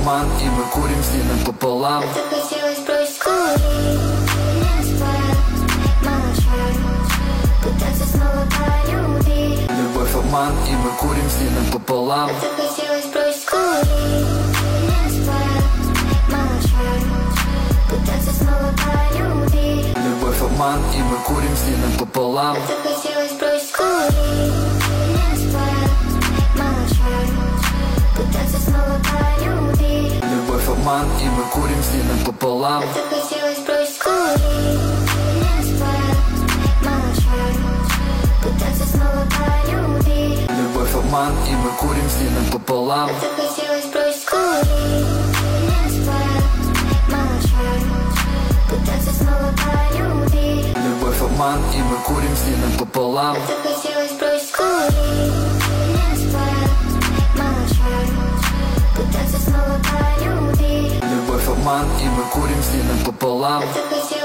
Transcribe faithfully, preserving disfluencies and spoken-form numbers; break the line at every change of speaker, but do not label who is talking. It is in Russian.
обман, и мы курим с ним пополам.
Захотелось бросить курить, не спать, молчать, пытаться снова полюбить.
Любовь, обман, и мы курим с ним пополам.
Захотелось бросить курить, не спать, молчать, пытаться снова полюбить.
Любовь, обман, и мы курим с ним пополам.
Захотелось бросить курить, не спать, молчать, пытаться снова полюбить.
Любовь, обман, и мы курим с ним пополам.
Захотелось бросить курить, не спать, молчать, пытаться снова полюбить.
Любовь, обман, и мы курим с ним пополам.
Захотелось бросить курить, не спать, молчать, пытаться снова полюбить.
Любовь, обман, и мы курим с ним пополам.
Захотелось бросить курить, не спать, молчать, пытаться снова полюбить.
Любовь, обман, и мы курим с ним пополам.
Захотелось